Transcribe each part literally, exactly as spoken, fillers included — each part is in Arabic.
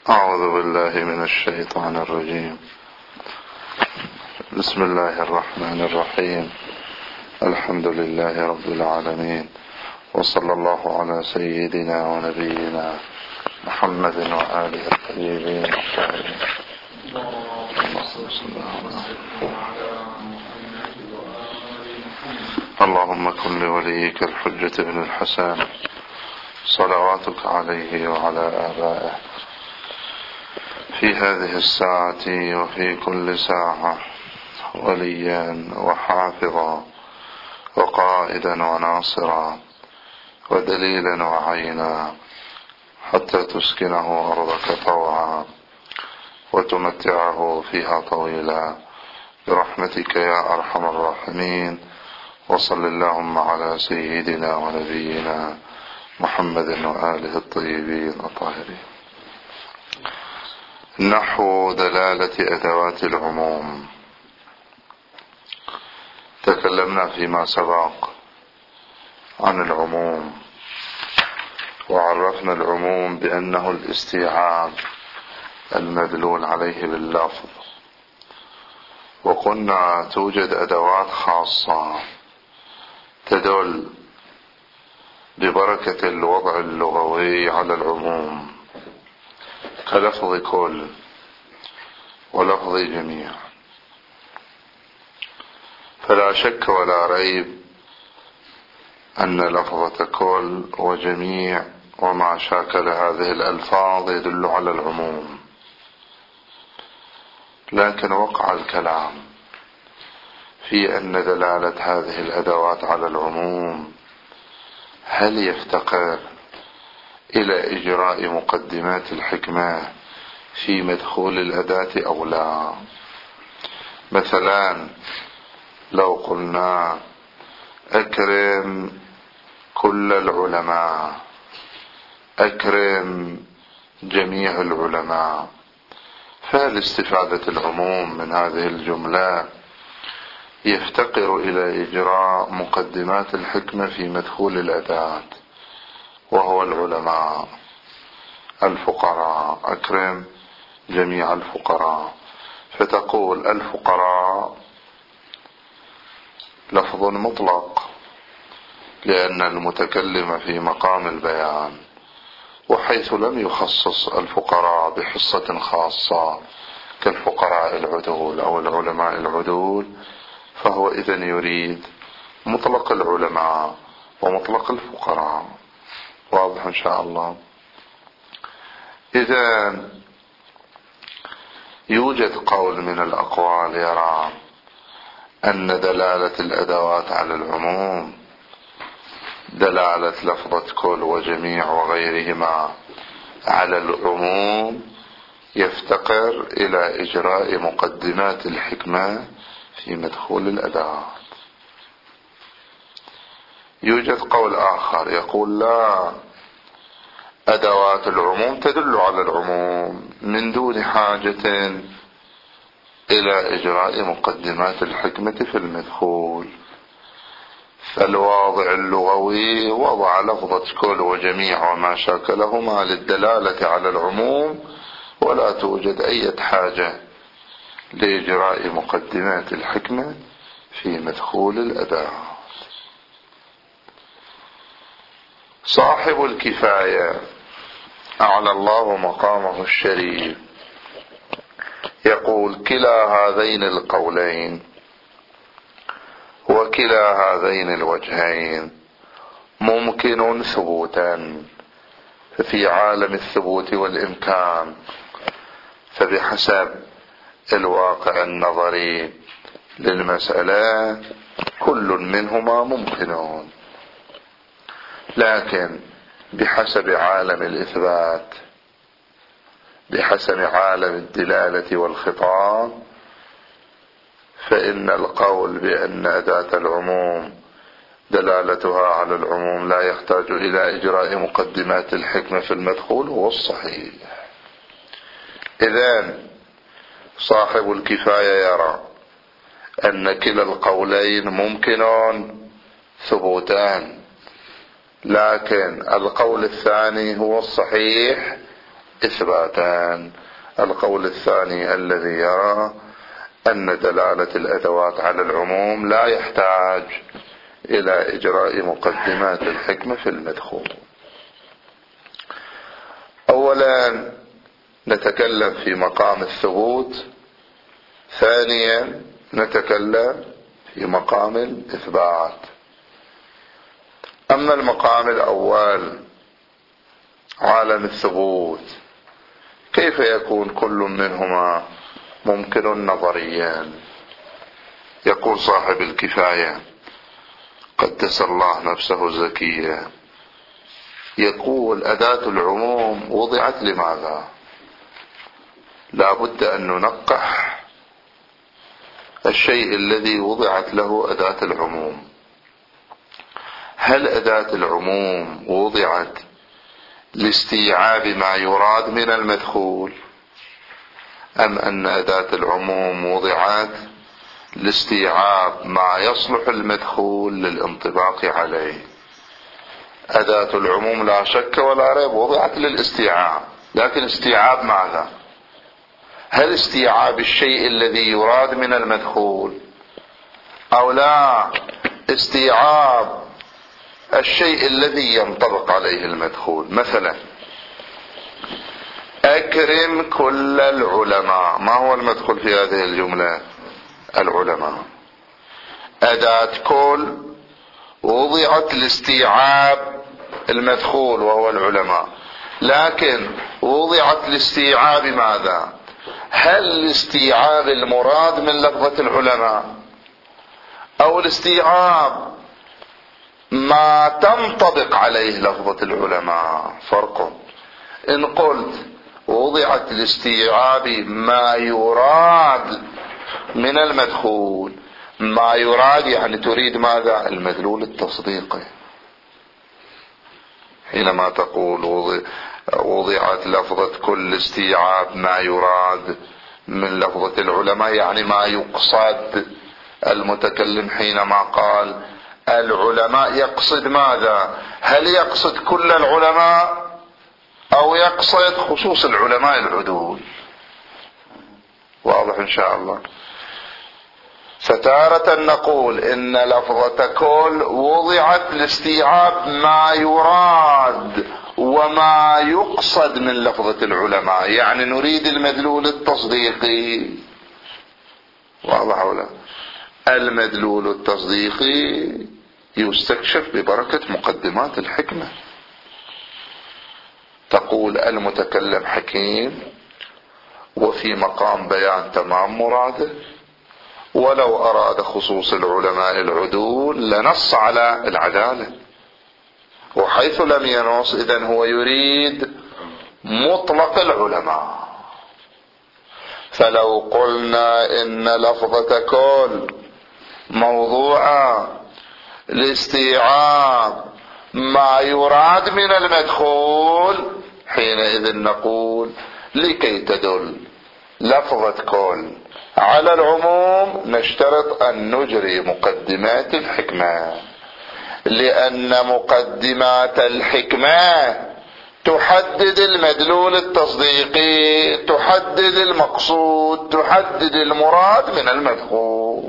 أعوذ بالله من الشيطان الرجيم. بسم الله الرحمن الرحيم. الحمد لله رب العالمين، وصلى الله على سيدنا ونبينا محمد وآله الطيبين الطاهرين. اللهم كن لوليك الحجة بن الحسن صلواتك عليه وعلى آبائه في هذه الساعة وفي كل ساعة وليا وحافظا وقائدا وناصرا ودليلا وعينا، حتى تسكنه أرضك طوعا وتمتعه فيها طويلا برحمتك يا أرحم الراحمين. وصل اللهم على سيدنا ونبينا محمد وآله الطيبين الطاهرين. نحو دلالة أدوات العموم. تكلمنا فيما سبق عن العموم، وعرفنا العموم بأنه الاستيعاب المدلول عليه باللفظ، وقلنا توجد أدوات خاصة تدل ببركة الوضع اللغوي على العموم، كلفظ كل ولفظ جميع. فلا شك ولا ريب أن لفظة كل وجميع وما شاكل هذه الألفاظ يدل على العموم، لكن وقع الكلام في أن دلالة هذه الأدوات على العموم هل يفتقر إلى إجراء مقدمات الحكمة في مدخول الأداة أو لا؟ مثلا لو قلنا أكرم كل العلماء، أكرم جميع العلماء، فهل استفادة العموم من هذه الجملة يفتقر إلى إجراء مقدمات الحكمة في مدخول الأداة وهو العلماء الفقراء؟ أكرم جميع الفقراء، فتقول الفقراء لفظ مطلق لأن المتكلم في مقام البيان، وحيث لم يخصص الفقراء بحصة خاصة كالفقراء العدول أو العلماء العدول، فهو إذن يريد مطلق العلماء ومطلق الفقراء. واضح إن شاء الله؟ إذن يوجد قول من الأقوال يرى أن دلالة الأدوات على العموم، دلالة لفظة كل وجميع وغيرهما على العموم، يفتقر إلى إجراء مقدمات الحكمة في مدخول الأداة. يوجد قول آخر يقول لا، أدوات العموم تدل على العموم من دون حاجة إلى إجراء مقدمات الحكمة في المدخول، فالواضع اللغوي وضع لفظة كل وجميع وما شاكلهما للدلالة على العموم، ولا توجد أي حاجة لإجراء مقدمات الحكمة في مدخول الأداة. صاحب الكفاية أعلى الله مقامه الشريف يقول كلا هذين القولين وكلا هذين الوجهين ممكن ثبوتا، ففي عالم الثبوت والإمكان فبحسب الواقع النظري للمسألة كل منهما ممكنون، لكن بحسب عالم الإثبات، بحسب عالم الدلالة والخطاب، فإن القول بأن أداة العموم دلالتها على العموم لا يحتاج إلى إجراء مقدمات الحكمة في المدخول هو الصحيح. إذن صاحب الكفاية يرى أن كلا القولين ممكنون ثبوتان، لكن القول الثاني هو الصحيح إثباتان. القول الثاني الذي يرى أن دلالة الأدوات على العموم لا يحتاج إلى إجراء مقدمات الحكمة في المدخول. أولا نتكلم في مقام الثبوت، ثانيا نتكلم في مقام الإثبات. أما المقام الأول عالم الثبوت، كيف يكون كل منهما ممكن نظريا؟ يقول صاحب الكفاية قدس الله نفسه الزكية، يقول أداة العموم وضعت لماذا؟ لا بد أن ننقح الشيء الذي وضعت له أداة العموم. هل أداة العموم وضعت لاستيعاب ما يراد من المدخول، أم أن أداة العموم وضعت لاستيعاب ما يصلح المدخول للانطباق عليه؟ أداة العموم لا شك ولا ريب وضعت للاستيعاب، لكن استيعاب ماذا؟ هل استيعاب الشيء الذي يراد من المدخول، أو لا استيعاب الشيء الذي ينطبق عليه المدخول؟ مثلا أكرم كل العلماء، ما هو المدخول في هذه الجملة؟ العلماء. أداة كل وضعت لاستيعاب المدخول وهو العلماء، لكن وضعت لاستيعاب ماذا؟ هل لاستيعاب المراد من لفظة العلماء، أو لاستيعاب ما تنطبق عليه لفظة العلماء؟ فرق. إن قلت وضعت لاستيعاب ما يراد من المدخول، ما يراد يعني تريد ماذا؟ المدلول التصديقي. حينما تقول وضعت لفظة كل استيعاب ما يراد من لفظة العلماء، يعني ما يقصد المتكلم حينما قال العلماء يقصد ماذا؟ هل يقصد كل العلماء أو يقصد خصوص العلماء العدول؟ واضح إن شاء الله. فتارة نقول إن لفظة كل وضعت لاستيعاب ما يراد وما يقصد من لفظة العلماء، يعني نريد المدلول التصديقي. واضح ولا؟ المدلول التصديقي يستكشف ببركة مقدمات الحكمة. تقول المتكلم حكيم وفي مقام بيان تمام مراده، ولو أراد خصوص العلماء العدول لنص على العدالة، وحيث لم ينص إذن هو يريد مطلق العلماء. فلو قلنا إن لفظة كل موضوعة لاستيعاب ما يراد من المدخول، حينئذ نقول لكي تدل لفظة كل على العموم نشترط أن نجري مقدمات الحكمة، لأن مقدمات الحكمة تحدد المدلول التصديقي، تحدد المقصود، تحدد المراد من المدخول.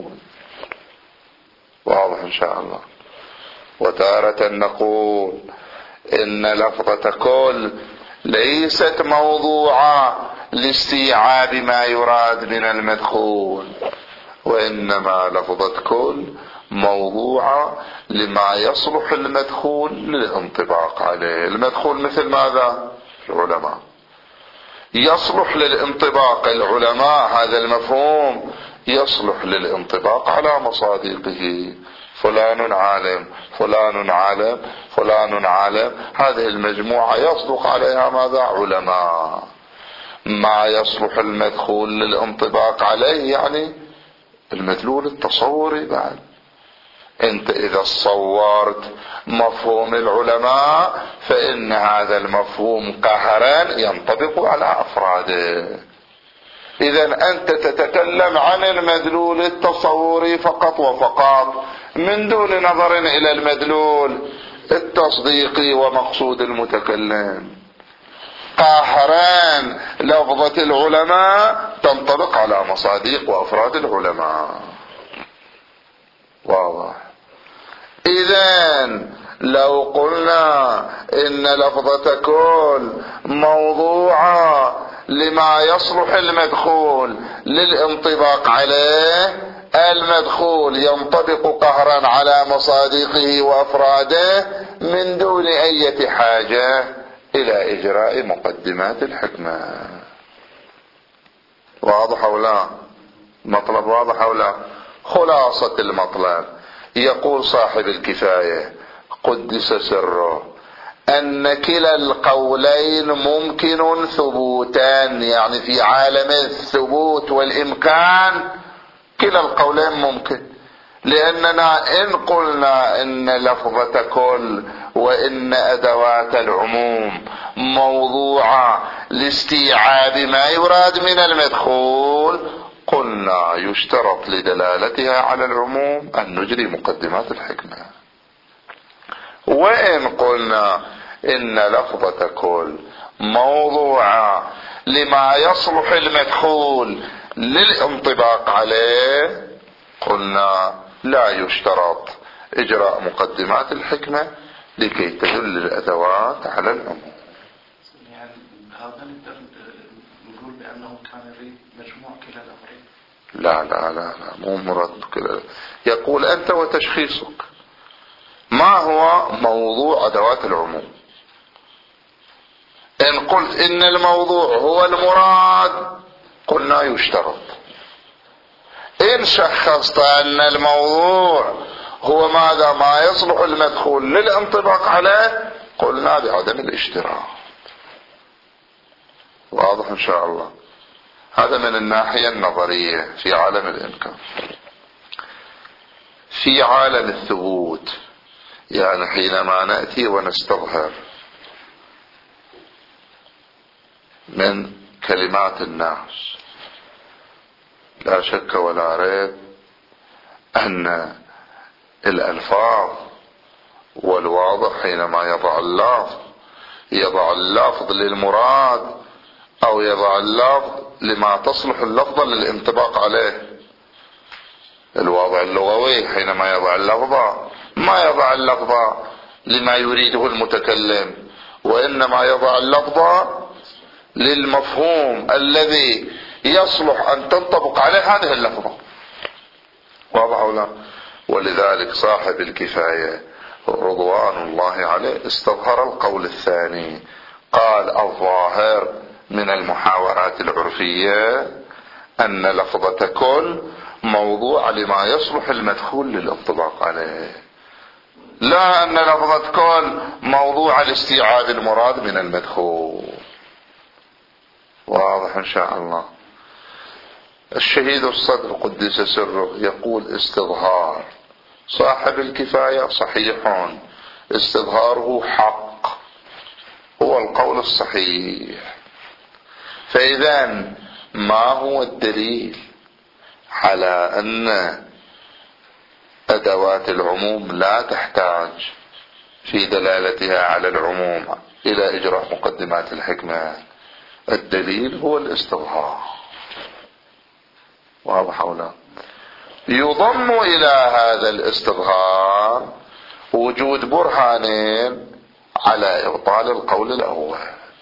واضح إن شاء الله. وتارة نقول إن لفظة كل ليست موضوعة لاستيعاب ما يراد من المدخول، وإنما لفظة كل موضوعة لما يصلح المدخول للانطباق عليه. المدخول مثل ماذا؟ العلماء. يصلح للانطباق العلماء، هذا المفهوم يصلح للانطباق على مصادقه. فلان عالم، فلان عالم، فلان عالم، هذه المجموعة يصدق عليها ماذا؟ علماء. ما يصلح المدخول للانطباق عليه يعني المدلول التصوري. بعد انت اذا صورت مفهوم العلماء فان هذا المفهوم قهرا ينطبق على افراده. اذا انت تتكلم عن المدلول التصوري فقط وفقط، من دون نظر الى المدلول التصديقي ومقصود المتكلم. قهرا لفظة العلماء تنطبق على مصادق وأفراد العلماء. واضح؟ إذن لو قلنا إن لفظة كل موضوعة لما يصلح المدخول للانطباق عليه، المدخول ينطبق قهرا على مصادقه وأفراده من دون أي حاجة إلى إجراء مقدمات الحكمة. واضح أو لا؟ مطلب واضح أو لا؟ خلاصة المطلب، يقول صاحب الكفاية قدس سره أن كلا القولين ممكن ثبوتان، يعني في عالم الثبوت والإمكان كلا القولين ممكن، لأننا إن قلنا إن لفظة كل وإن أدوات العموم موضوعة لاستيعاب ما يراد من المدخول، قلنا يشترط لدلالتها على العموم أن نجري مقدمات الحكمة. وإن قلنا إن لفظة كل موضوعة لما يصلح المدخول للانطباق عليه، قلنا لا يشترط إجراء مقدمات الحكمة لكي تدل الأدوات على العموم. يعني هذا نقدر نقول بأنه كان يريد مجموع كلا الأمرين؟ لا لا لا لا مو مراد كلا. يقول أنت وتشخيصك ما هو موضوع أدوات العموم. إن قلت إن الموضوع هو المراد قلنا يشترط. إن شخصت أن الموضوع هو ماذا ما يصلح المدخول للانطباق عليه قلنا بعدم الاشتراط. واضح إن شاء الله؟ هذا من الناحية النظرية في عالم الإمكان. في عالم الثبوت، يعني حينما نأتي ونستظهر من كلمات الناس، لا شك ولا ريب أن الألفاظ والواضح حينما يضع اللفظ يضع اللفظ للمراد أو يضع اللفظ لما تصلح اللفظة للانطباق عليه. الواضع اللغوي حينما يضع اللفظة ما يضع اللفظة لما يريده المتكلم، وإنما يضع اللفظة للمفهوم الذي يصلح أن تنطبق عليه هذه اللفظة. واضح ولا؟ ولذلك صاحب الكفاية رضوان الله عليه استظهر القول الثاني، قال الظاهر من المحاورات العرفية أن لفظة كل موضوع لما يصلح المدخول للانطباق عليه، لا أن لفظة كل موضوع لاستيعاب المراد من المدخول. واضح إن شاء الله؟ الشهيد الصدر قدس سره يقول استظهار صاحب الكفاية صحيح، استظهاره حق، هو القول الصحيح. فإذا ما هو الدليل على أن أدوات العموم لا تحتاج في دلالتها على العموم إلى إجراء مقدمات الحكمة؟ الدليل هو الاستظهار. واضح أو لا؟ يضم إلى هذا الاستظهار وجود برهانين على إبطال القول الأول.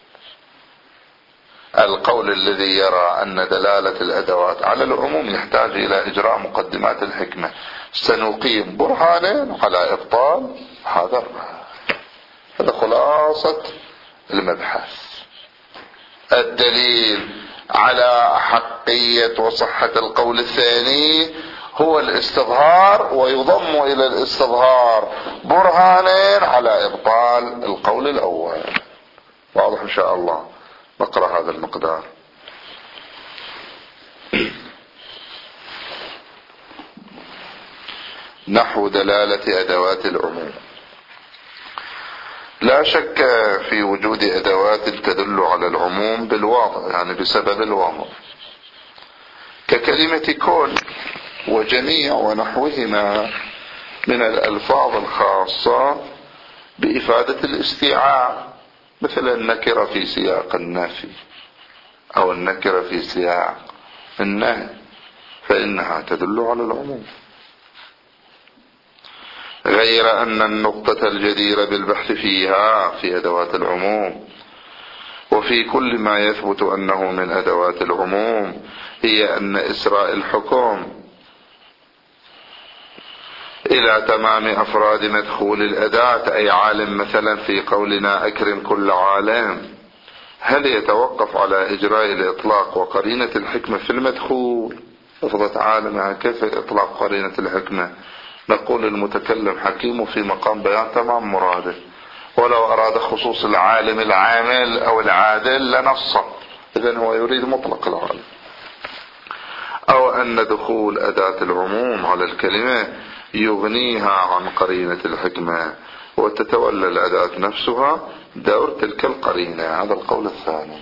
القول الذي يرى أن دلالة الأدوات على العموم يحتاج إلى إجراء مقدمات الحكمة سنقيم برهانين على إبطال هذا الرأي. هذا خلاصة المبحث. الدليل على حقية وصحة القول الثاني هو الاستظهار، ويضم إلى الاستظهار برهانين على إبطال القول الأول. واضح إن شاء الله؟ نقرأ هذا المقدار. نحو دلالة أدوات العموم. لا شك في وجود أدوات تدل على العموم بالواضع، يعني بسبب الواضع، ككلمة كل وجميع ونحوهما من الألفاظ الخاصة بإفادة الاستيعاب مثل النكرة في سياق النفي أو النكرة في سياق النهي فإنها تدل على العموم، غير أن النقطة الجديرة بالبحث فيها في أدوات العموم وفي كل ما يثبت أنه من أدوات العموم هي أن إسراء الحكم إلى تمام أفراد مدخول الأداة، أي عالم مثلا في قولنا أكرم كل عالم، هل يتوقف على إجراء الإطلاق وقرينة الحكمة في المدخول؟ لفظة عالم كيف إطلاق قرينة الحكمة؟ نقول المتكلم حكيم في مقام بيان تمام مراده، ولو أراد خصوص العالم العامل أو العادل لنص، إذن هو يريد مطلق العالم. أو أن دخول أداة العموم على الكلمة يغنيها عن قرينة الحكمة وتتولى الأداة نفسها دور تلك القرينة، هذا القول الثاني.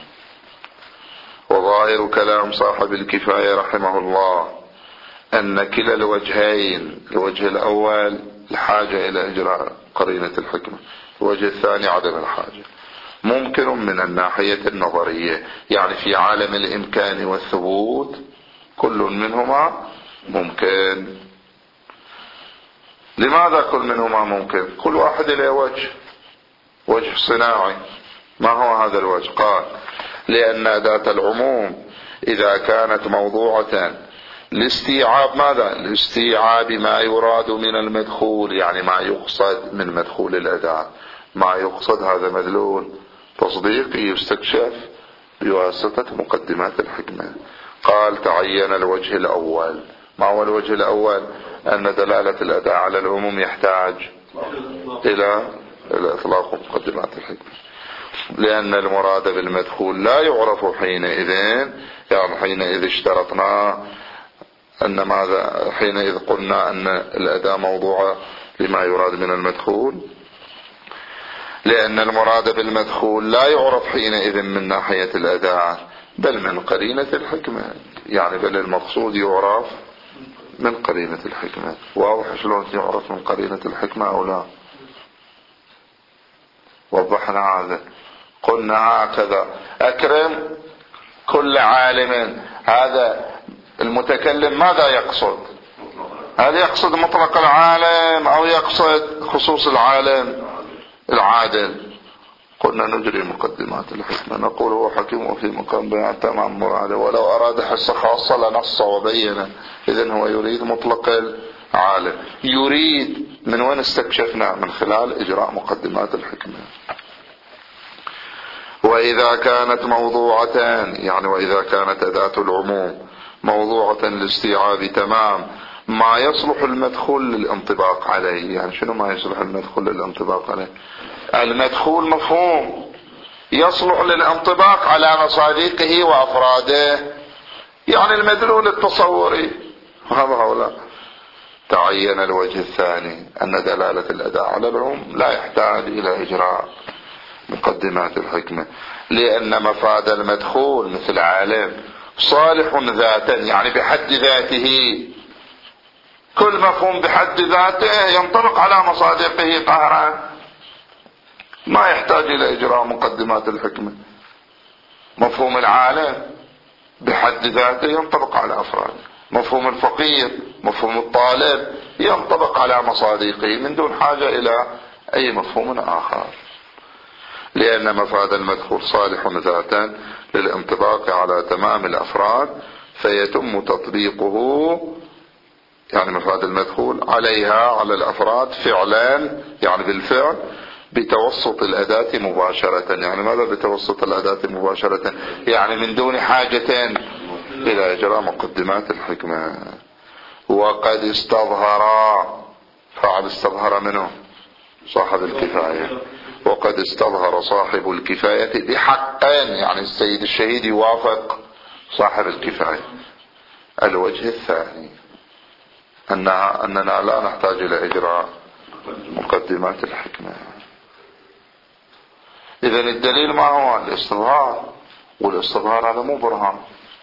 وظاهر كلام صاحب الكفاية رحمه الله أن كلا الوجهين، الوجه الأول الحاجة إلى إجراء قرينة الحكمة، الوجه الثاني عدم الحاجة، ممكن من الناحية النظرية، يعني في عالم الإمكان والثبوت كل منهما ممكن. لماذا كل منهما ممكن؟ كل واحد له وجه، وجه صناعي. ما هو هذا الوجه؟ قال لأن أداة العموم إذا كانت موضوعة لاستيعاب ماذا؟ لاستيعاب ما يراد من المدخول، يعني ما يقصد من مدخول الأداة، ما يقصد هذا مدلول تصديقي يستكشف بواسطة مقدمات الحكمة. قال تعين الوجه الأول. ما هو الوجه الأول؟ أن دلالة الأداة على العموم يحتاج إلى إطلاق مقدمات الحكمة، لأن المراد بالمدخول لا يعرف حينئذ، يعني حينئذ اشترطنا أن ماذا؟ حينئذ قلنا أن الأداة موضوعة لما يراد من المدخول، لأن المراد بالمدخول لا يعرف حينئذ من ناحية الأداة بل من قرينة الحكمة، يعني بل المقصود يعرف من قرينة الحكمة. واضح شلون يعرف من قرينة الحكمة أو لا؟ وضحنا هذا. قلنا هكذا أكرم كل عالم، هذا المتكلم ماذا يقصد؟ هل يقصد مطلق العالم أو يقصد خصوص العالم العادل؟ قلنا نجري مقدمات الحكمة، نقول هو حكيم وفي مقام بيان تمام مراده، ولو أراد حصة خاصة لنص وبين، إذن هو يريد مطلق العالم. يريد من وين استكشفنا؟ من خلال إجراء مقدمات الحكمة. وإذا كانت موضوعة، يعني وإذا كانت أداة العموم موضوعة لاستيعاب تمام ما يصلح المدخول للانطباق عليه، يعني شنو ما يصلح المدخول للانطباق عليه؟ المدخول مفهوم يصلح للانطباق على مصادقه وأفراده، يعني المدلول التصوري، هذا هؤلاء. تعين الوجه الثاني أن دلالة الأداة على العموم لا يحتاج إلى إجراء مقدمات الحكمة، لأن مفاد المدخول مثل عالم صالح ذاتا، يعني بحد ذاته، كل مفهوم بحد ذاته ينطبق على مصادقه قهرا، ما يحتاج إلى إجراء مقدمات الحكمة. مفهوم العالم بحد ذاته ينطبق على أفراد، مفهوم الفقير، مفهوم الطالب ينطبق على مصادقه من دون حاجة إلى أي مفهوم آخر، لأن مفاد المدخول صالح ذاتا للانطباق على تمام الأفراد فيتم تطبيقه، يعني مفاد المدخول عليها على الأفراد فعلا، يعني بالفعل بتوسط الأداة مباشرة. يعني ماذا بتوسط الأداة مباشرة؟ يعني من دون حاجة إلى إجراء مقدمات الحكمة. وقد استظهر، فعل استظهر منه صاحب الكفاية، وقد استظهر صاحب الكفاية بحقين، يعني السيد الشهيد يوافق صاحب الكفاية. الوجه الثاني أننا, أننا لا نحتاج إلى إجراء مقدمات الحكمة. إذن الدليل ما هو؟ الاستظهار، والاستظهار هذا مو برهان،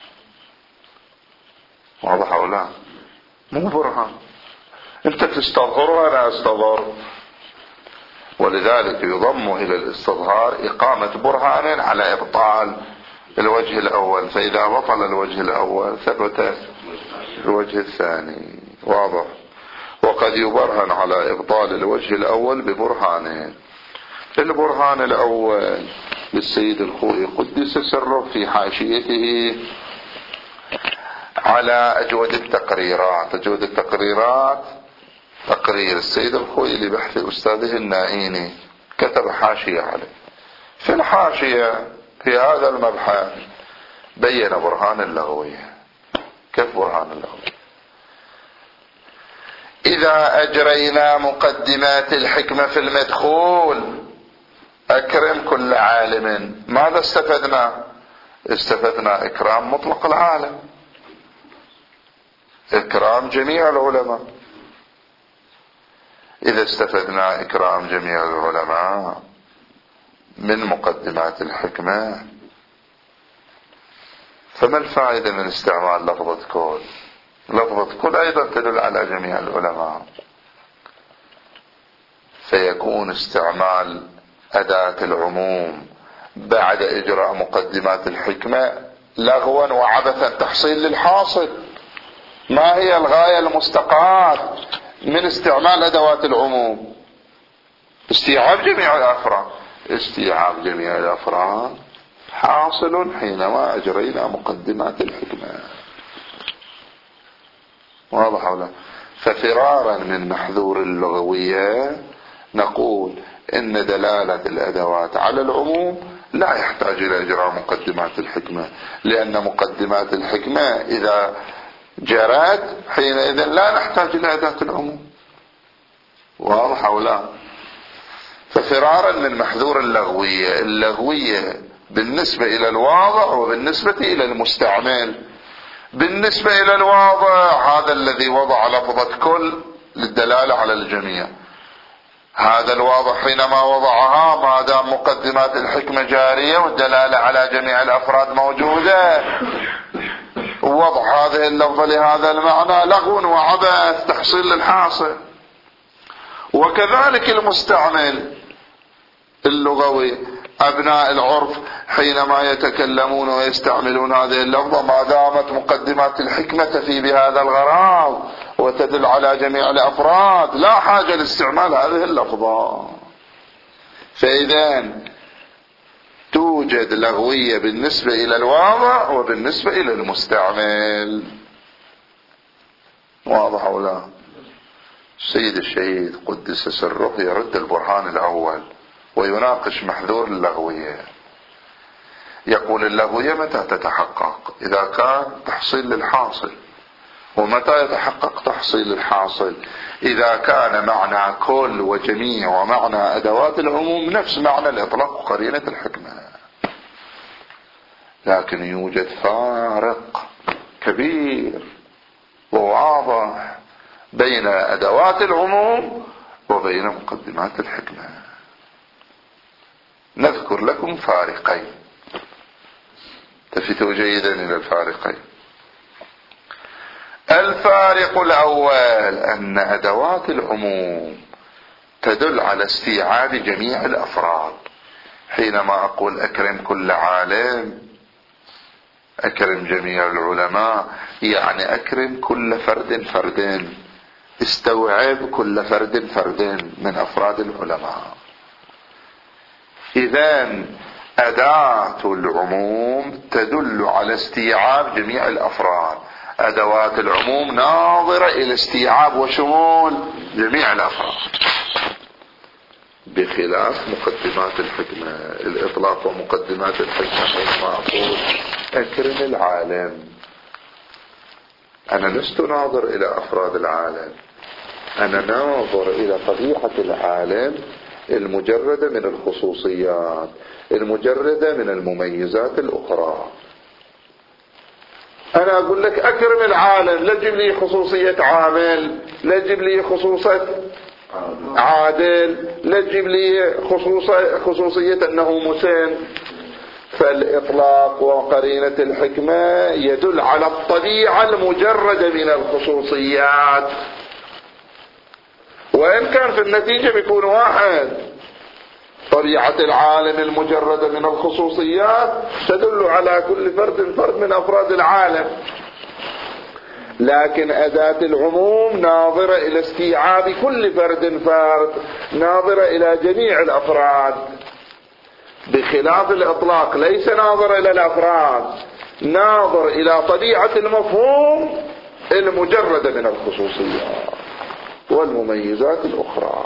واضح أو لا؟ مو برهان، انت تستظهر وانا استظهر، ولذلك يضم إلى الاستظهار إقامة برهان على إبطال الوجه الأول، فإذا بطل الوجه الأول ثبت الوجه الثاني. واضح. وقد يبرهن على إبطال الوجه الأول ببرهانين. البرهان الأول للسيد الخوئي قدس سره في حاشيته على أجود التقريرات. أجود التقريرات تقرير السيد الخوئي لبحث أستاذه النائيني، كتب حاشية عليه. في الحاشية في هذا المبحث بين برهان اللغوية. كيف برهان اللغوية؟ إذا أجرينا مقدمات الحكمة في المدخول أكرم كل عالم، ماذا استفدنا؟ استفدنا إكرام مطلق العالم، إكرام جميع العلماء. إذا استفدنا إكرام جميع العلماء من مقدمات الحكمة، فما الفائدة من استعمال لفظة كل؟ لفظة كل أيضا تدل على جميع العلماء، فيكون استعمال أداة العموم بعد إجراء مقدمات الحكمة لغوا وعبثا، تحصيل للحاصل. ما هي الغاية المستقاة من استعمال أدوات العموم؟ استيعاب جميع الأفراد. استيعاب جميع الأفراد حاصل حينما أجرينا مقدمات الحكمة. واضح ولا؟ ففرارا من محذور اللغوية نقول إن دلالة الأدوات على العموم لا يحتاج إلى إجراء مقدمات الحكمة، لأن مقدمات الحكمة إذا جرت حينئذ لا نحتاج إلى أداة العموم. واضح أو لا؟ ففرارا من محذور اللغوية، اللغوية بالنسبة إلى الواضع وبالنسبة إلى المستعمل. بالنسبة إلى الواضع هذا الذي وضع لفظة كل للدلالة على الجميع، هذا الواضع حينما وضعها ما دام مقدمات الحكمة جارية والدلالة على جميع الأفراد موجودة، وضع هذه اللفظة لهذا المعنى لغو وعبث، تحصيل للحاصل. وكذلك المستعمل اللغوي، أبناء العرف حينما يتكلمون ويستعملون هذه اللفظة ما دامت مقدمات الحكمة تفي بهذا الغرض وتدل على جميع الأفراد لا حاجة لاستعمال هذه اللفظة. فإذا توجد لغوية بالنسبة إلى الواضع وبالنسبة إلى المستعمل. واضح أو لا؟ السيد الشهيد قدس سره يرد البرهان الأول ويناقش محذور اللغوية. يقول اللغوية متى تتحقق؟ إذا كان تحصيل للحاصل. ومتى يتحقق تحصيل الحاصل؟ إذا كان معنى كل وجميع ومعنى أدوات العموم نفس معنى الإطلاق وقرينة الحكمة. لكن يوجد فارق كبير وواضح بين أدوات العموم وبين مقدمات الحكمة. نذكر لكم فارقين، تفتوا جيدا إلى الفارقين. الفارق الأول أن أدوات العموم تدل على استيعاب جميع الأفراد. حينما أقول أكرم كل عالم، أكرم جميع العلماء، يعني أكرم كل فرد فرد، استوعب كل فرد فرد من أفراد العلماء. إذن أداة العموم تدل على استيعاب جميع الأفراد. أدوات العموم ناظرة إلى استيعاب وشمول جميع الأفراد، بخلاف مقدمات الحكمة. الإطلاق ومقدمات الحكمة حينما أقول أكرم العالم، أنا لست ناظر إلى أفراد العالم، أنا ناظر إلى طبيعة العالم المجردة من الخصوصيات، المجردة من المميزات الأخرى. أنا أقول لك أكرم العالم، لا تجيب لي خصوصية عامل، لا تجيب لي خصوصية عادل، لا تجيب لي خصوصية أنه مسن. فالإطلاق وقرينة الحكمة يدل على الطبيعة المجردة من الخصوصيات، وإن كان في النتيجة بيكون واحد، طبيعة العالم المجردة من الخصوصيات تدل على كل فرد فرد من أفراد العالم، لكن أداة العموم ناظرة إلى استيعاب كل فرد فرد، ناظرة إلى جميع الأفراد، بخلاف الإطلاق ليس ناظر إلى الأفراد، ناظر إلى طبيعة المفهوم المجردة من الخصوصيات والمميزات الأخرى.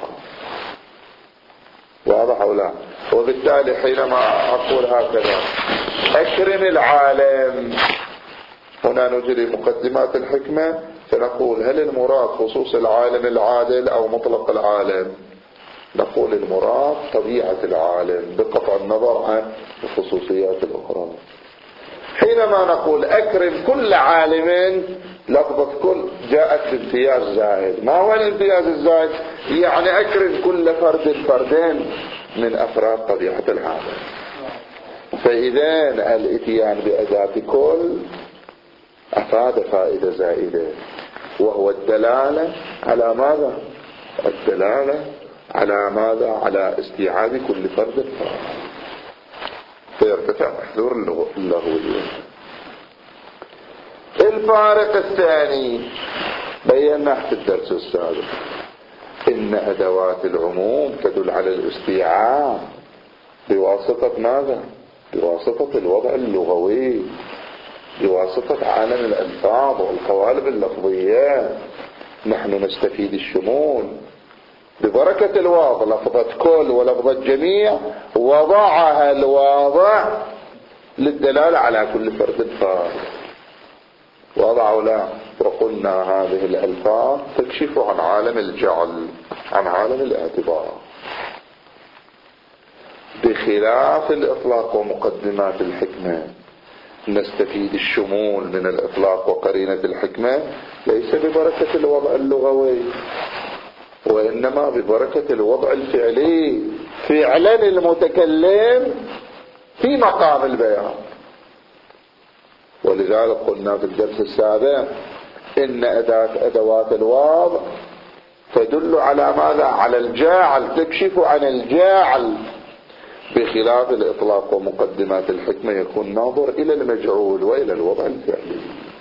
واضح أو لا؟ وبالتالي حينما أقول هكذا أكرم العالم، هنا نجري مقدمات الحكمة فنقول هل المراد خصوص العالم العادل أو مطلق العالم؟ نقول المراد طبيعة العالم بقطع النظر عن الخصوصيات الأخرى. حينما نقول أكرم كل عالم، لفظة كل جاءت بامتياز زائد. ما هو الامتياز الزائد؟ يعني أكرم كل فرد فردين من أفراد طبيعة العالم. فإذا الاتيان بأداة كل أفاد فائدة زائدة، وهو الدلالة على ماذا؟ الدلالة على ماذا؟ على استيعاب كل فرد فرد، فيرتفع محذور اللغوية. الفارق الثاني بيناه في الدرس السابق، إن أدوات العموم تدل على الاستيعاب بواسطة ماذا؟ بواسطة الوضع اللغوي، بواسطة عالم الألفاظ والقوالب اللفظية. نحن نستفيد الشمول ببركة الواضع، لفظة كل ولفظة جميع وضعها الواضع للدلالة على كل فرد فرد. واضع أو لا؟ وقلنا هذه الألفاظ تكشف عن عالم الجعل، عن عالم الاعتبار، بخلاف الإطلاق ومقدمات الحكمة. نستفيد الشمول من الإطلاق وقرينة الحكمة ليس ببركة الوضع اللغوي، وإنما ببركة الوضع الفعلي، فعلا المتكلم في مقام البيان. ولذلك قلنا في الدرس السابق إن أداة أدوات الوضع تدل على ماذا؟ على الجاعل، تكشف عن الجاعل، بخلاف الإطلاق ومقدمات الحكمة يكون ناظر إلى المجعول وإلى الوضع الفعلي.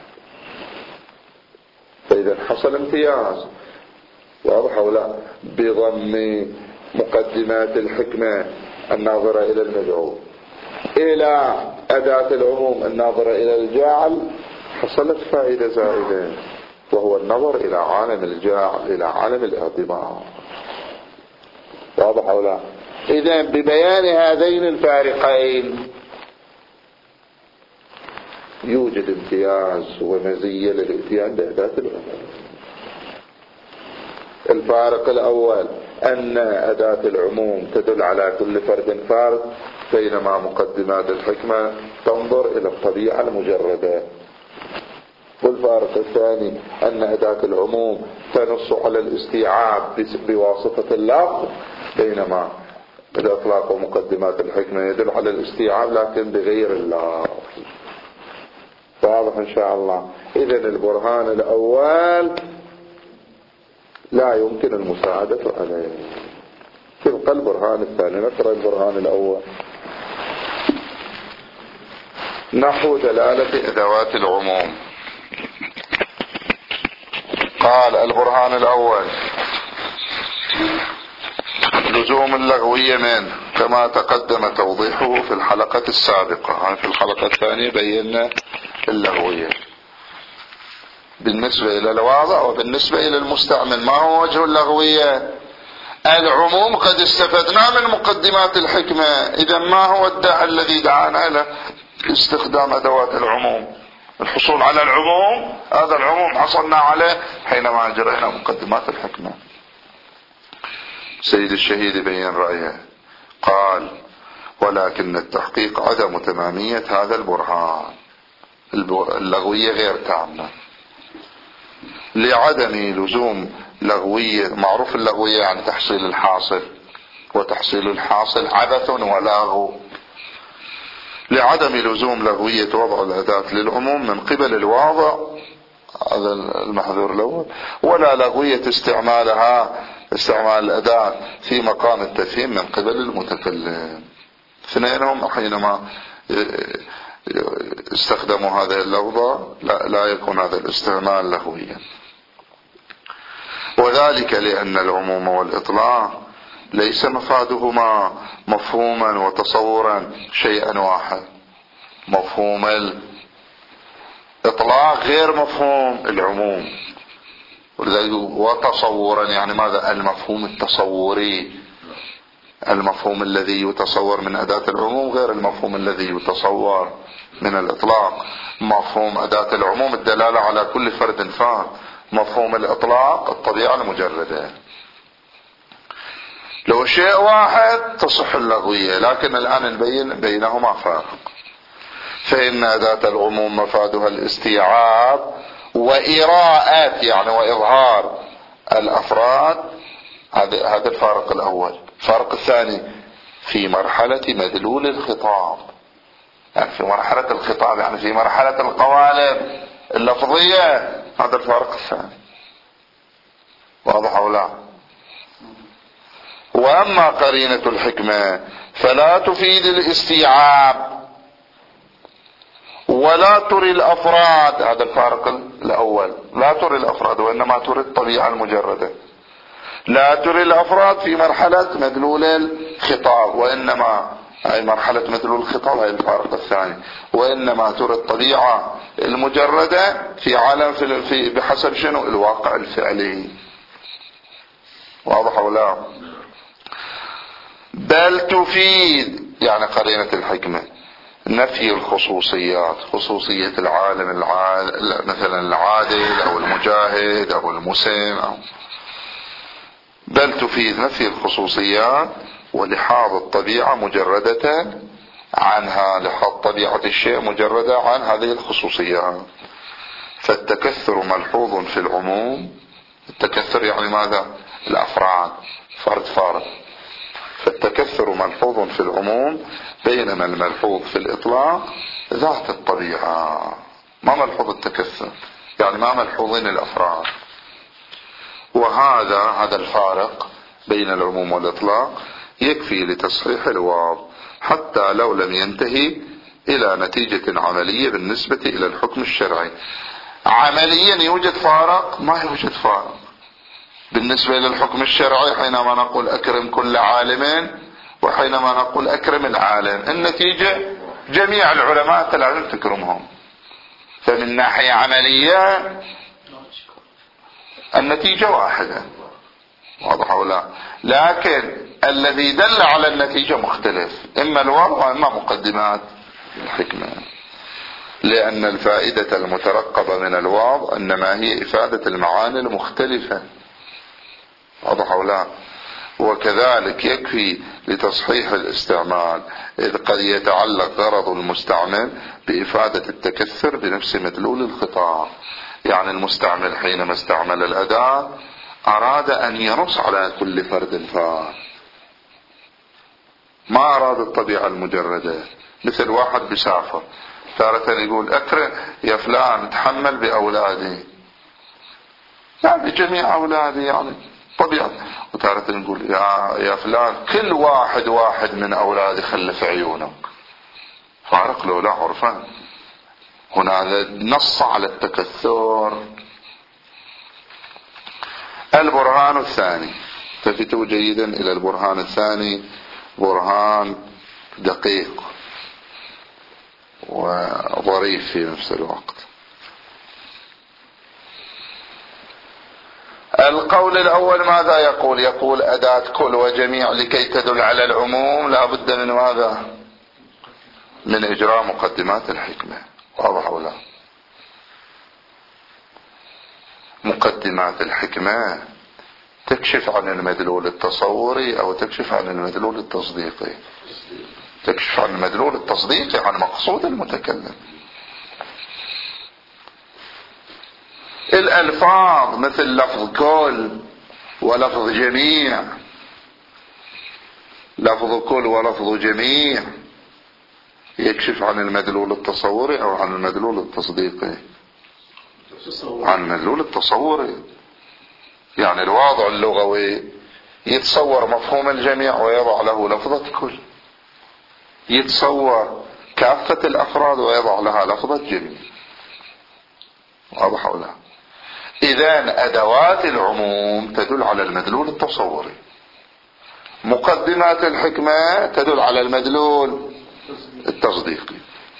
فإذا حصل امتياز، واضح أو لا؟ بضم مقدمات الحكمة الناظرة إلى المجعول إلى أداة العموم الناظرة إلى الجاعل، حصلت فائدة زائدة، وهو النظر إلى عالم الجاعل، إلى عالم الاعتبار. واضح أو لا؟ إذن ببيان هذين الفارقين يوجد امتياز ومزية للاتيان بأداة العموم. الفارق الأول أن أداة العموم تدل على كل فرد فرد، بينما مقدمات الحكمة تنظر إلى الطبيعة المجردة. والفارق الثاني أن أداة العموم تنص على الاستيعاب بواسطة اللفظ، بينما الإطلاق ومقدمات الحكمة يدل على الاستيعاب لكن بغير اللفظ. واضح إن شاء الله؟ إذن البرهان الأول لا يمكن المساعدة عليه. تبقى البرهان الثاني. نقرأ البرهان الأول. نحو دلالة أدوات العموم. قال البرهان الأول: لزوم اللغوية منه كما تقدم توضيحه في الحلقة السابقة. يعني في الحلقة الثانية بينا اللغوية بالنسبة إلى الواضع وبالنسبة إلى المستعمل. ما هو وجه اللغوية؟ العموم قد استفدنا من مقدمات الحكمة، إذا ما هو الداعي الذي دعانا إلى استخدام أدوات العموم؟ الحصول على العموم، هذا العموم حصلنا عليه حينما أجرينا مقدمات الحكمة. سيد الشهيد بين رأيه، قال: ولكن التحقيق عدم تمامية هذا البرهان، اللغوية غير تامة، لعدم لزوم لغوية. معروف اللغوية يعني تحصيل الحاصل، وتحصيل الحاصل عبث ولغو. لعدم لزوم لغوية وضع الأداة للعموم من قبل الواضع، هذا المحذور الأول، ولا لغوية استعمالها استعمال الأداة في مقام التفهيم من قبل المتكلم. اثنينهم حينما استخدموا هذه اللفظة لا, لا يكون هذا الاستعمال لغويا، وذلك لأن العموم والإطلاق ليس مفادهما مفهوما وتصورا شيئا واحد. مفهوم الإطلاق غير مفهوم العموم، وتصورا يعني ماذا؟ المفهوم التصوري، المفهوم الذي يتصور من أداة العموم غير المفهوم الذي يتصور من الإطلاق. مفهوم أداة العموم الدلالة على كل فرد فرد، مفهوم الإطلاق الطبيعة المجردة. لو شيء واحد تصح اللغوية، لكن الآن نبين بينهما فرق. فإن أداة العموم مفادها الاستيعاب وإراءة يعني وإظهار الأفراد. هذا هذا الفارق الأول. الفارق الثاني في مرحلة مدلول الخطاب، يعني في مرحلة الخطاب يعني في مرحلة القوالب اللفظية. هذا الفارق الثاني. واضح أو لا؟ وأما قرينة الحكمة فلا تفيد الاستيعاب ولا تري الأفراد. هذا الفارق الأول. لا تري الأفراد وإنما تري الطبيعة المجردة. لا تري الأفراد في مرحلة مدلول الخطاب، وإنما أي مرحلة مدلول الخطاب هي الفارق الثاني. وإنما تري الطبيعة المجردة في عالم في, في بحسب شنو؟ الواقع الفعلي. واضح ولا؟ بل تفيد يعني قرينة الحكمة نفي الخصوصيات، خصوصية العالم العادل مثلا العادل أو المجاهد أو المسلم أو بل تفيد نفي الخصوصيات ولحاظ الطبيعة مجردة عنها، لحاظ طبيعة الشيء مجردة عن هذه الخصوصيات. فالتكثر ملحوظ في العموم. التكثر يعني ماذا؟ الأفراد فرد فرد. فالتكثر ملحوظ في العموم بينما الملحوظ في الإطلاق ذات الطبيعة. ما ملحوظ التكثر يعني ما ملحوظين الأفراد. وهذا هذا الفارق بين العموم والإطلاق يكفي لتصحيح الواو حتى لو لم ينتهي إلى نتيجة عملية بالنسبة إلى الحكم الشرعي. عمليا يوجد فارق؟ ما يوجد فارق بالنسبة إلى الحكم الشرعي حينما نقول أكرم كل عالم وحينما نقول أكرم العالم. النتيجة جميع العلماء لازم تكرمهم. فمن ناحية عملية النتيجة واحدة. واضح ولا؟ لكن الذي دل على النتيجة مختلف، إما الواو وإما مقدمات الحكمة. لأن الفائدة المترقبة من الواو إنما هي إفادة المعاني المختلفة. واضح ولا؟ وكذلك يكفي لتصحيح الاستعمال إذ قد يتعلق غرض المستعمل بإفادة التكثر بنفس مدلول الخطاب. يعني المستعمل حينما استعمل الأداة أراد أن ينص على كل فرد فرد، ما أراد الطبيعة المجردة. مثل واحد بسافر تارة يقول أكرم يا فلان تحمل بأولادي، يعني بجميع أولادي يعني طبيعة. وتارة نقول يا, يا فلان كل واحد واحد من أولادي خلف عيونك. فارق له لا عرفان. هنا نص على التكثر. البرهان الثاني. التفتوا جيدا إلى البرهان الثاني، برهان دقيق وظريف في نفس الوقت. القول الأول ماذا يقول؟ يقول أداة كل وجميع لكي تدل على العموم لا بد من ماذا؟ من إجراء مقدمات الحكمة. واضح ولا؟ مقدمات الحكمة تكشف عن المدلول التصوري أو تكشف عن المدلول التصديقي؟ تكشف عن المدلول التصديقي، عن مقصود المتكلم. الألفاظ مثل لفظ كل ولفظ جميع، لفظ كل ولفظ جميع يكشف عن المدلول التصوري أو عن المدلول التصديقي؟ عن المدلول التصوري. يعني الواضع اللغوي يتصور مفهوم الجميع ويضع له لفظة كل، يتصور كافة الأفراد ويضع لها لفظة جميع. واضح ولا؟ إذن أدوات العموم تدل على المدلول التصوري، مقدمات الحكمة تدل على المدلول التصديقي.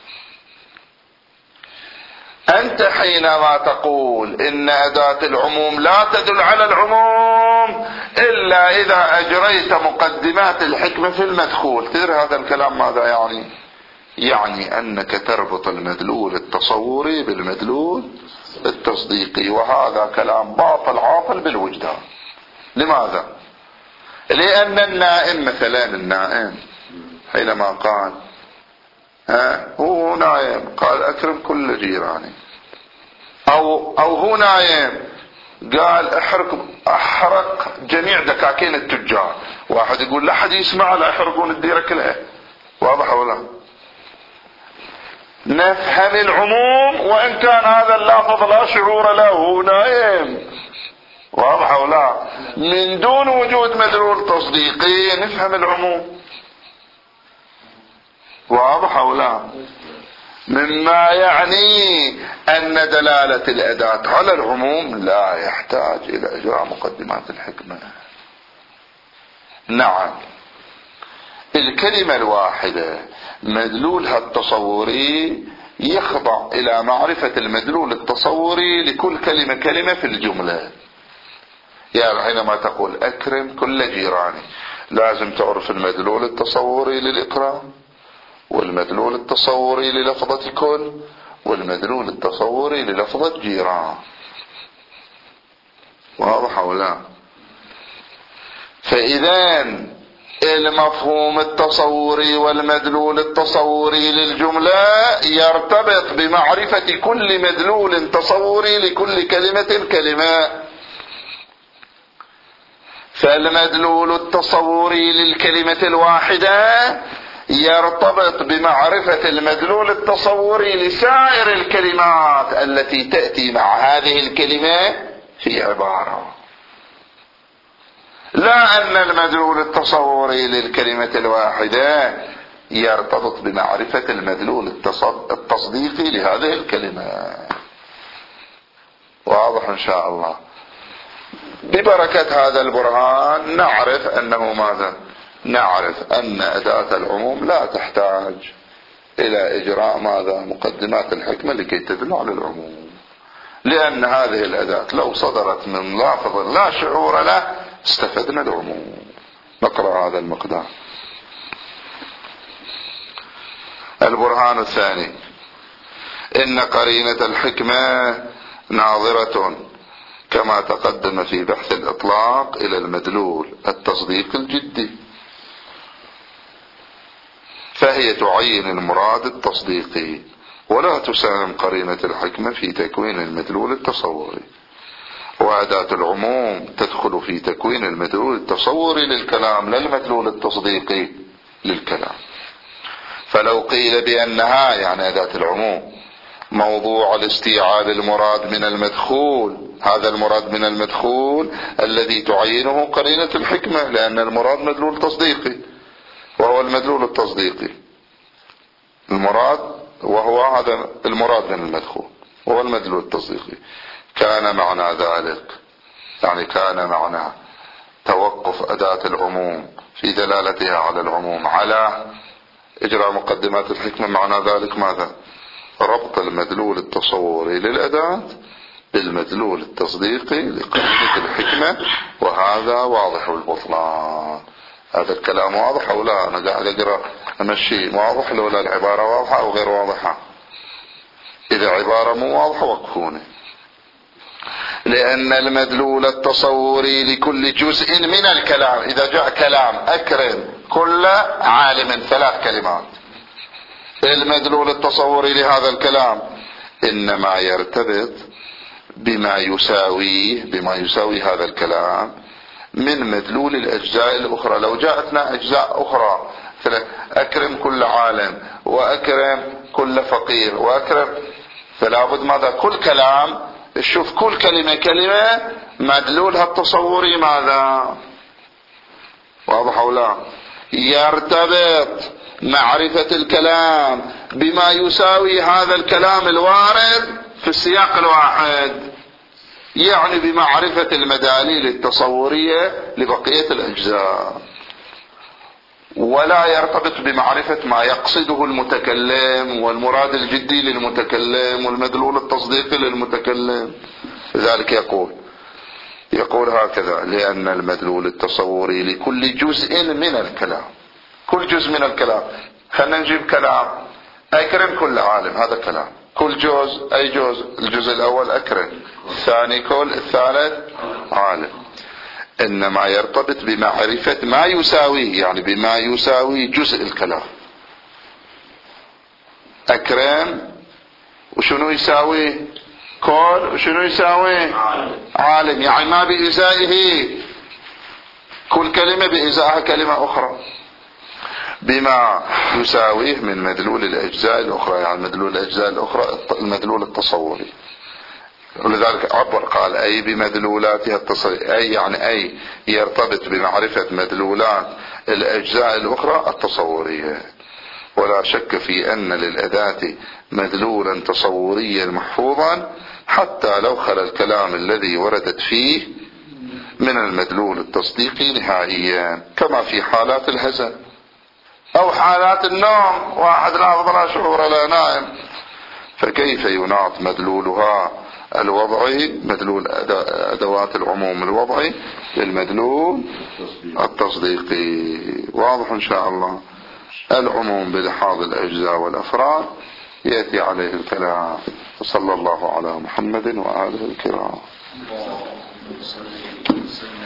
أنت حينما تقول إن أداة العموم لا تدل على العموم إلا إذا أجريت مقدمات الحكمة في المدخول، تدري هذا الكلام ماذا يعني؟ يعني أنك تربط المدلول التصوري بالمدلول التصديقي، وهذا كلام باطل عاطل بالوجدان. لماذا؟ لأن النائم مثلا، النائم حينما قال ها هو نايم قال أكرم كل جيراني، أو أو هو نايم قال احرق احرق جميع دكاكين التجار، واحد يقول لا حد يسمع لا يحرقون الديرة كلها. واضح ولا؟ نفهم العموم وإن كان هذا اللفظ لا شعور له، هو نايم. واضح ولا؟ من دون وجود مدلول تصديقي نفهم العموم. واضح ولا؟ مما يعني أن دلالة الأداة على العموم لا يحتاج إلى إجراء مقدمات الحكمة. نعم، الكلمة الواحدة مدلولها التصوري يخضع إلى معرفة المدلول التصوري لكل كلمة كلمة في الجملة. يعني حينما تقول أكرم كل جيراني لازم تعرف المدلول التصوري للإكرام، والمدلول التصوري للفظة كل، والمدلول التصوري للفظة جيران. واضح ولا؟ فإذا المفهوم التصوري والمدلول التصوري للجملة يرتبط بمعرفة كل مدلول تصوري لكل كلمة كلمة. فالمدلول التصوري للكلمة الواحدة يرتبط بمعرفة المدلول التصوري لسائر الكلمات التي تأتي مع هذه الكلمة في عبارة. لا أن المدلول التصوري للكلمة الواحدة يرتبط بمعرفة المدلول التصديقي لهذه الكلمة. واضح إن شاء الله؟ ببركة هذا البرهان نعرف أنه ماذا؟ نعرف أن أداة العموم لا تحتاج إلى إجراء ماذا؟ مقدمات الحكمة لكي تدل على العموم، لأن هذه الأداة لو صدرت من لافظ لا شعور له استفدنا العموم. نقرأ هذا المقدار. البرهان الثاني: إن قرينة الحكمة ناظرة كما تقدم في بحث الإطلاق إلى المدلول التصديق الجدي، فهي تعين المراد التصديقي ولا تساهم قرينة الحكمة في تكوين المدلول التصوري. وأداة العموم تدخل في تكوين المدلول التصوري للكلام لا المدلول التصديقي للكلام. فلو قيل بأنها يعني أداة العموم موضوع الاستيعاب المراد من المدخول، هذا المراد من المدخول الذي تعينه قرينة الحكمة، لأن المراد مدلول تصديقي وهو المدلول التصديقي المراد، وهو هذا المراد من المدخول وهو المدلول التصديقي. كان معنى ذلك يعني كان معنى توقف أداة العموم في دلالتها على العموم على إجراء مقدمات الحكمة، معنى ذلك ماذا؟ ربط المدلول التصوري للأداة بالمدلول التصديقي لقرينة الحكمة، وهذا واضح البطلان. هذا الكلام واضح أو لا؟ أنا قاعد أقرأ أمشي واضح لو لا العبارة واضحة أو غير واضحة؟ إذا عبارة مو واضحة وقفوني. لأن المدلول التصوري لكل جزء من الكلام، إذا جاء كلام أكرم كل عالم ثلاث كلمات، المدلول التصوري لهذا الكلام إنما يرتبط بما يساويه بما يساوي هذا الكلام من مدلول الأجزاء الأخرى. لو جاءتنا أجزاء أخرى أكرم كل عالم وأكرم كل فقير وأكرم، فلا بد ماذا؟ كل كلام شوف كل كلمة كلمة مدلولها التصوري ماذا؟ واضح أو لا؟ يرتبط معرفة الكلام بما يساوي هذا الكلام الوارد في السياق الواحد، يعني بمعرفة المداليل التصورية لبقية الأجزاء، ولا يرتبط بمعرفة ما يقصده المتكلم والمراد الجدي للمتكلم والمدلول التصديقي للمتكلم. لذلك يقول يقول هكذا: لأن المدلول التصوري لكل جزء من الكلام، كل جزء من الكلام، خلنا نجيب كلام أكرم كل عالم، هذا كلام، كل جزء أي جزء، الجزء الأول أكرم، الثاني كل، الثالث عالم. إنما يرتبط بمعرفة ما يساوي، يعني بما يساوي جزء الكلام. أكرم وشنو يساوي؟ كل وشنو يساوي؟ عالم. يعني ما بإزائه كل كلمة بإزائها كلمة أخرى، بما يساويه من مدلول الأجزاء الأخرى، يعني مدلول الأجزاء الأخرى المدلول التصوري. ولذلك عبر قال: أي بمدلولاتها التصورية، أي يعني أي يرتبط بمعرفة مدلولات الأجزاء الأخرى التصورية. ولا شك في أن للأداة مدلولا تصوريا محفوظا حتى لو خلا الكلام الذي وردت فيه من المدلول التصديقي نهائيا، كما في حالات الهزل أو حالات النوم، واحد لا لا شعور لا نائم، فكيف يناط مدلولها الوضعي، مدلول أدوات العموم الوضعي، للمدلول التصديقي؟ واضح إن شاء الله. العموم بلحاظ الأجزاء والأفراد يأتي عليه الكلام. وصلى الله على محمد وآله الكرام.